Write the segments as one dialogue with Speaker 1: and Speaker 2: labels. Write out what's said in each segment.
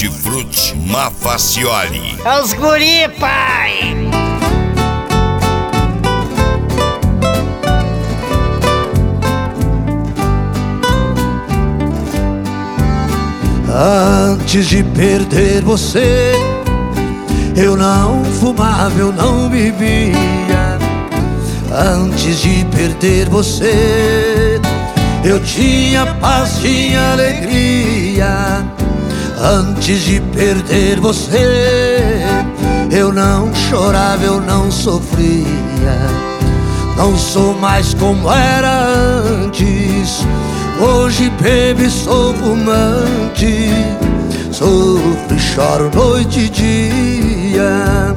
Speaker 1: Hortifruti Mafacioli.
Speaker 2: É os guri, pai!
Speaker 3: Antes de perder você, eu não fumava, eu não bebia. Antes de perder você, eu tinha paz, tinha alegria. Antes de perder você, eu não chorava, eu não sofria. Não sou mais como era antes. Hoje bebo e sou fumante. Sofro e choro noite e dia.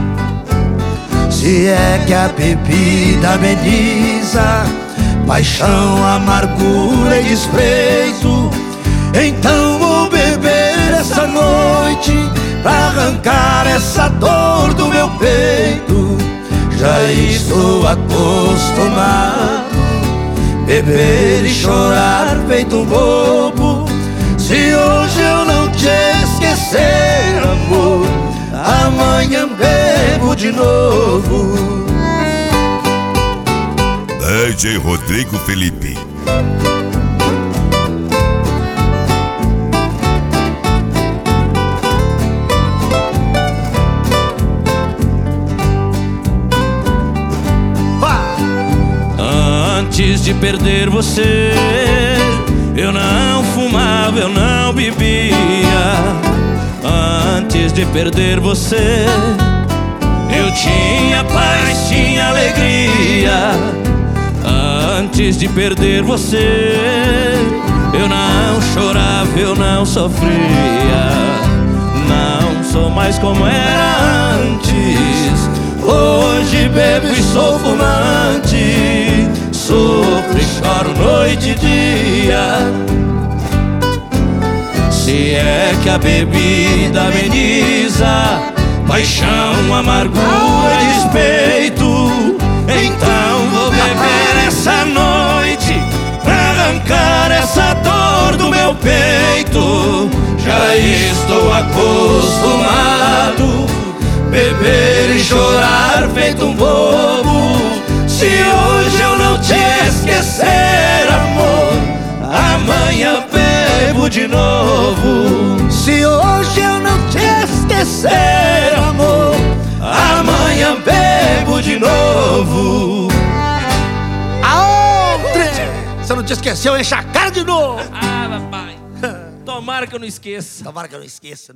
Speaker 3: Se é que a bebida ameniza paixão, amargura e desprezo, então vou beber essa noite pra arrancar essa dor do meu peito. Já estou acostumado beber e chorar feito um bobo. Se hoje eu não te esquecer, amor, amanhã bebo de novo.
Speaker 1: DJ Rodrigo Felipe.
Speaker 4: Antes de perder você, eu não fumava, eu não bebia. Antes de perder você, eu tinha paz, tinha alegria. Antes de perder você, eu não chorava, eu não sofria. Não sou mais como era antes. Hoje bebo e sou fumante. Sofro e choro noite e dia. Se é que a bebida ameniza paixão, amargura e despeito, então vou beber essa noite pra arrancar essa dor do meu peito. Já estou acostumado beber e chorar feito um bobo. Se hoje eu não te esquecer, amor, amanhã bebo de novo.
Speaker 3: Se hoje eu não te esquecer, amor,
Speaker 4: amanhã bebo de novo.
Speaker 3: aonde? Você não te esqueceu, enche a cara de novo.
Speaker 4: Ah, papai, tomara que eu não esqueça.
Speaker 3: Tomara que eu não esqueça.